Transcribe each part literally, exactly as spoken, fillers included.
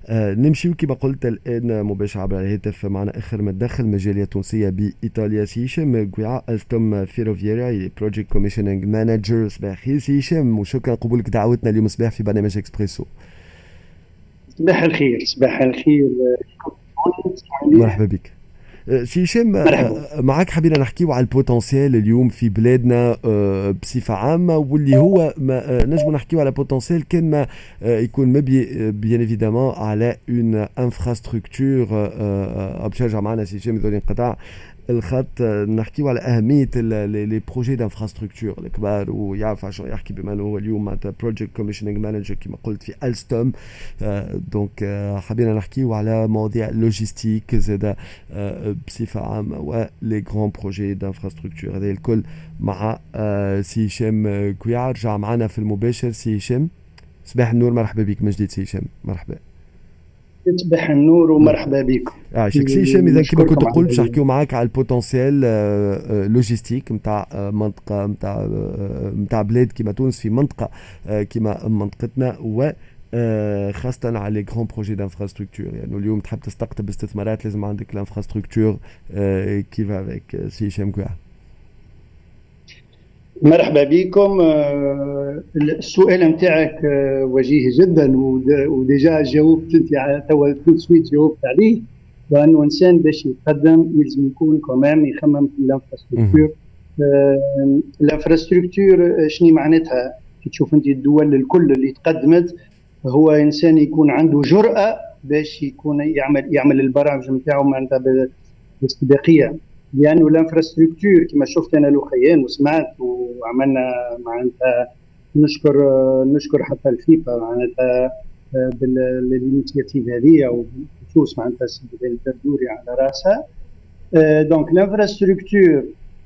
آه نمشي كما قلت الآن مباشرة عبر الهاتف معنا آخر متدخل مجالية تونسية بإيطاليا، سي هشام قويعة ألستوم فيروفيرا بروجيكت كوميشنينج مانجر. صباح الخير سي هشام، وشكرا قبولك دعوتنا اليوم صباح في برنامج إكسبريسو. صباح الخير. صباح الخير. مرحبا بك سي هشام. مرحبا. معك حبينا نحكيو على البوتنسيال اليوم في بلادنا بصفة عامة، واللي هو ما نجم نحكيو على بوتنسيال كان ما يكون مبني بيان ايفيدامون على اون انفراستركتور. باش يرجع معنا سي هشام بدون انقطاع الخط، نحكيو على أهمية لي بروجي دانفراستركتور الكبار، ويعرف شنو يحكي بما أنه هو اليوم معناتها بروجيكت كوميشنينج مانجر كما قلت في ألستوم. دونك حبينا نحكيو على مواضيع لوجيستيك زادا بصفة عامة ولي غران بروجي دانفراستركتور هذا الكل مع سي هشام كويعة. رجع معنا في المباشر سي هشام. صباح النور، مرحبا بك من جديد سي هشام. مرحبا. صباح النور ومرحبا بكم. اه شك سي هشام، اذا كما كنت قلت باش نحكيو معاك على البوتنسيال لوجيستيك نتاع منطقه نتاع نتاع بلاد كيما تونس في منطقه كيما منطقتنا، و خاصة على لي غران بروجي دانفراستركتور. يعني اليوم تحب تستقطب استثمارات لازم عندك الانفراستركتور كيف افيك سي هشام كوع. مرحبا بكم. السؤال نتاعك وجيه جدا، وديجا جاوبت انت على توا تو سويت جاوبت عليه، وانه انسان باش يتقدم يلزم يكون كمان يخمم في الانفراستركتور. الانفراستركتور شنو معناتها؟ كي تشوف انت الدول الكل اللي تقدمت، هو انسان يكون عنده جرأة باش يكون يعمل يعمل البرامج نتاعو معناتها باستباقية، لانه الانفراستركتور كما شفت انا لوخيان وسمعت وعملنا معناتها نشكر نشكر حتى الفيفا معناتها بالانيشيتيف هذه، وبخصوص معناتها السيد الدردوري على راسها. دونك الانفراستركتور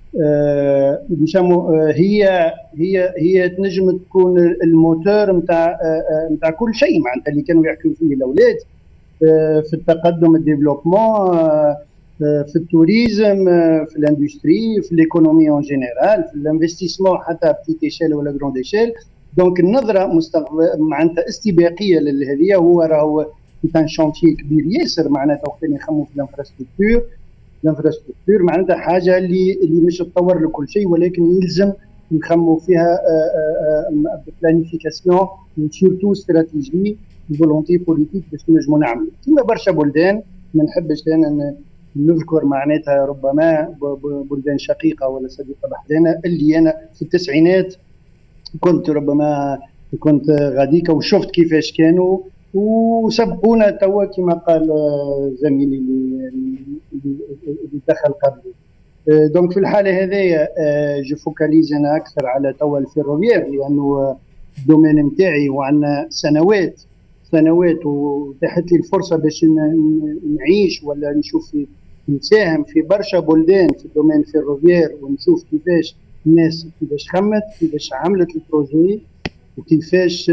هي هي هي تنجم تكون الموتور نتاع نتاع كل شيء معناتها اللي كانوا يحكوا فيه الاولاد في التقدم الديفلوبمون، في التوريزم، في الاندستري، في الايكونومي اون جينيرال، في الانفستيسمون حتى بتيت ايشيل ولا جروند ايشيل. دونك النظره مستقبل معناتها استباقيه لهذه، هو راهو كان شانتيي كبير ياسر معناتها وقت اللي نخمموا في الانفراستركتور. الانفراستركتور معناتها حاجه اللي اللي مش تطور لكل شيء، ولكن يلزم نخمموا فيها بلانيفيكاسيون وسورتو استراتيجي وفولونتي بوليتيك باش نجموا نعملوا كيما برشا بلدان. ما نحبش انا نذكر معناتها ربما بلدان شقيقه ولا صديقه بحدنا اللي انا في التسعينات كنت ربما كنت غاديكا وشفت كيفاش كانوا وسبقونا توا كما قال زميلي اللي دخل قبلي. دونك في الحاله هذه جو فوكاليز انا اكثر على توا الفيروفيير، لانه الدومين نتاعي وعندنا سنوات سنوات وتحت لي الفرصه باش نعيش ولا نشوف في نساهم في برشا بلدان في الدومين الفيروفيير، ونشوف كيفاش الناس كيفاش خمت كيفاش عملت البروجي وكيفاش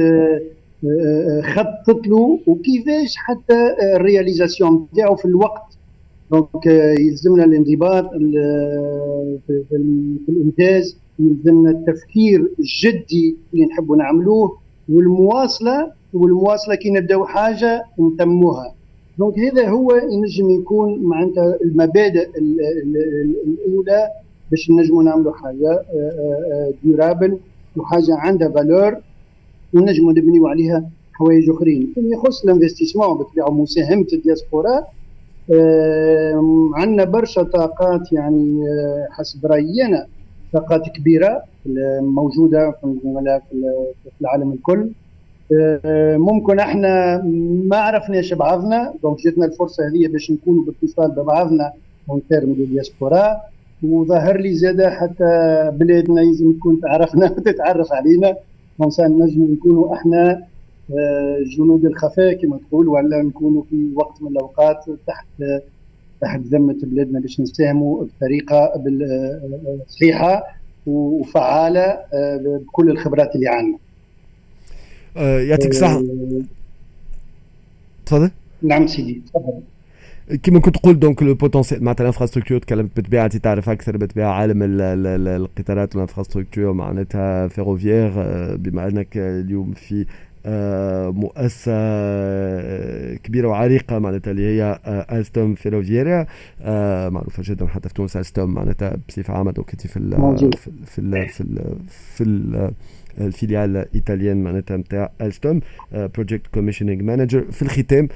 خطط له وكيفاش حتى الرياليزاسيون نتاعو في الوقت. دونك يلزمنا الانضباط في الانجاز، يلزمنا التفكير الجدي اللي نحبوا نعملوه، والمواصله والمواصله كي نبداو حاجه نتموها. دونك هذا هو ينجم يكون معناتها المبادئ الاولى باش نجموا نعملوا حاجه ديورابل وحاجه عندها فالور ونجموا نبنيو عليها حوايج اخرين. فيما يخص الانفستيسمون بطبيعه مساهمه الدياسبورا، عندنا برشا طاقات يعني حسب رايي انا طاقات كبيره موجوده في العالم الكل. ممكن احنا ما عرفناش بعضنا، دونك جاتنا الفرصه هذه باش نكونوا باتصال ببعضنا اون تيرم دو دياسبورا، وظهر لي زاده حتى بلادنا لازم تكون تعرفنا وتتعرف علينا، انسان نجم نكونوا احنا جنود الخفاء كما تقول، ولا نكونوا في وقت من الاوقات تحت تحت ذمه بلادنا باش نساهموا بطريقه صحيحه وفعاله بكل الخبرات اللي عندنا. آه يعطيك الصحة. تفضل. نعم سيدي تفضل. كما كنت تقول دونك لو بوتنسيال معناتها الانفراستركتور، تكلمت بالطبيعه انت تعرف اكثر بالطبيعه عالم القطارات والانفراستركتور معناتها فيروفيير، بما انك اليوم في مؤسسة كبيرة وعريقة معناتها اللي هي ألستوم فيروفييرا، معروفة جدا حتى في تونس. ألستوم معناتها بصفة عامة دوكتي في ال في ال في ال في ال في ال الفيليال الايطاليان معناتها نتاع ألستوم، بروجكت كوميشنينغ مانجر. في الختام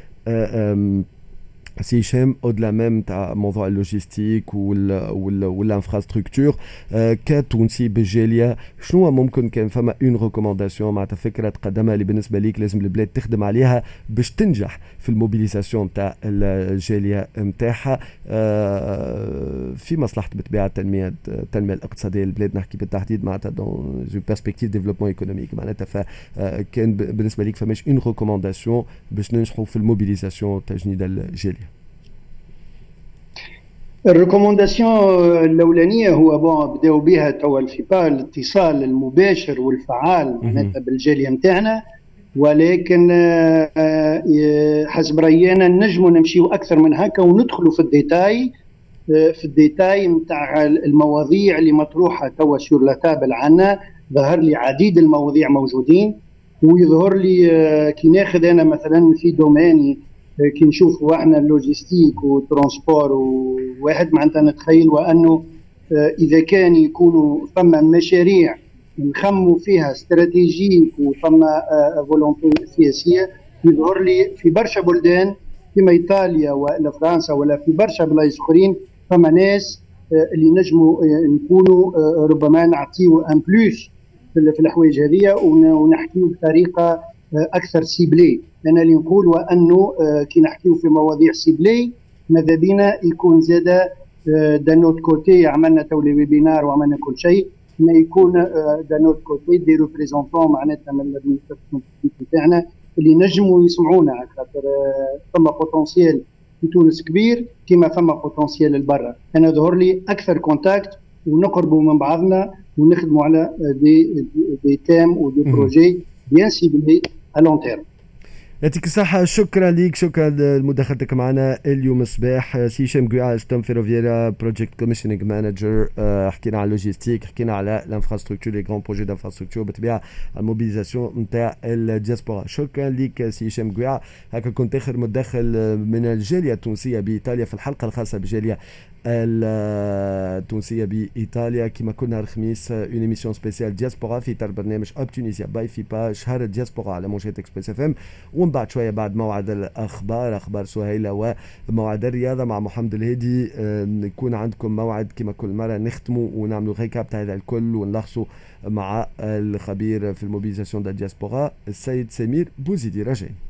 سي هشام اودلا ميم تاع موضوع اللوجيستيك وال وال والانفراستركتور كتونسي بالجاليه، شنو ممكن كان فما اون ريكومونداسيون معناتها فكره تقدمها اللي بالنسبه ليك لازم البلاد تخدم عليها باش تنجح في الموبيليزاسيون تاع الجاليه نتاعها في مصلحه بالطبيعه التنميه التنميه الاقتصاديه للبلاد، نحكي بالتحديد معناتها دون جو بيرسبكتيف ديفلوبمون ايكونوميك معناتها. فكان بالنسبه ليك فماش اون ريكومونداسيون باش ننجحوا في الموبيليزاسيون تاع جنيد الجاليه؟ الريكومونداسيون الاولانيه هو بون بداو بها توا في الاتصال المباشر والفعال معناتها بالجاليه نتاعنا، ولكن حسب راينا نجموا نمشيو اكثر من هكا وندخلوا في الديتاي في الديتاي نتاع المواضيع اللي مطروحه توا سور لا تابل عنا. ظهر لي عديد المواضيع موجودين، ويظهر لي كي ناخذ انا مثلا في دوماني كي نشوفوا احنا اللوجيستيك والترانسبور وواحد معناتها نتخيل وانه اذا كان يكونوا فما مشاريع نخموا فيها استراتيجيك وفما فولونتي سياسيه، يظهر لي في برشا بلدان كما ايطاليا ولا فرنسا ولا في برشا بلايص اخرين فما ناس اللي نجموا نكونوا ربما نعطيو ان بلوس في الحوايج هذه ونحكيو بطريقه اكثر سيبلي. انا اللي نقول وانه كي نحكيو في مواضيع سيبلي ماذا بينا يكون زاد دانوت كوتي، عملنا تو لي ويبينار وعملنا كل شيء، ما يكون دانوت كوتي دي ريبريزونطون معناتها من الادمينستراسيون تاعنا اللي نجموا يسمعونا، خاطر فما بوتونسيال في تونس كبير كما فما بوتونسيال لبرا. انا ظهر لي اكثر كونتاكت ونقربوا من بعضنا ونخدموا على دي دي تام ودي بروجي بيان سيبلي ا لون تيرم. يعطيك الصحة، شكرا ليك، شكرا لمداخلتك معنا اليوم الصباح. سي هشام قويعة ألستوم فيروفييرا بروجكت كوميشنينغ مانجر، حكينا على اللوجيستيك، حكينا على الانفراستركتور لي غران بروجي دانفراستركتور بالطبيعة الموبيليزاسيون نتاع الدياسبورا. شكرا ليك سي هشام قويعة. هكا كنت آخر مداخل من الجالية التونسية بإيطاليا في الحلقة الخاصة بالجالية التونسية بإيطاليا. كما كنا الخميس اون ايميسيون سبيسيال دياسبورا في اطار برنامج اب تونيزيا باي فيبا شهر الدياسبورا على موجات اكسبريس اف ام، ومن بعد شويه بعد موعد الاخبار اخبار سهيله وموعد الرياضه مع محمد الهادي نكون عندكم موعد كما كل مره نختموا ونعملوا ريكاب تاع هذا الكل ونلخصوا مع الخبير في الموبيليزاسيون ديال الدياسبورا السيد سمير بوزيدي. رجاء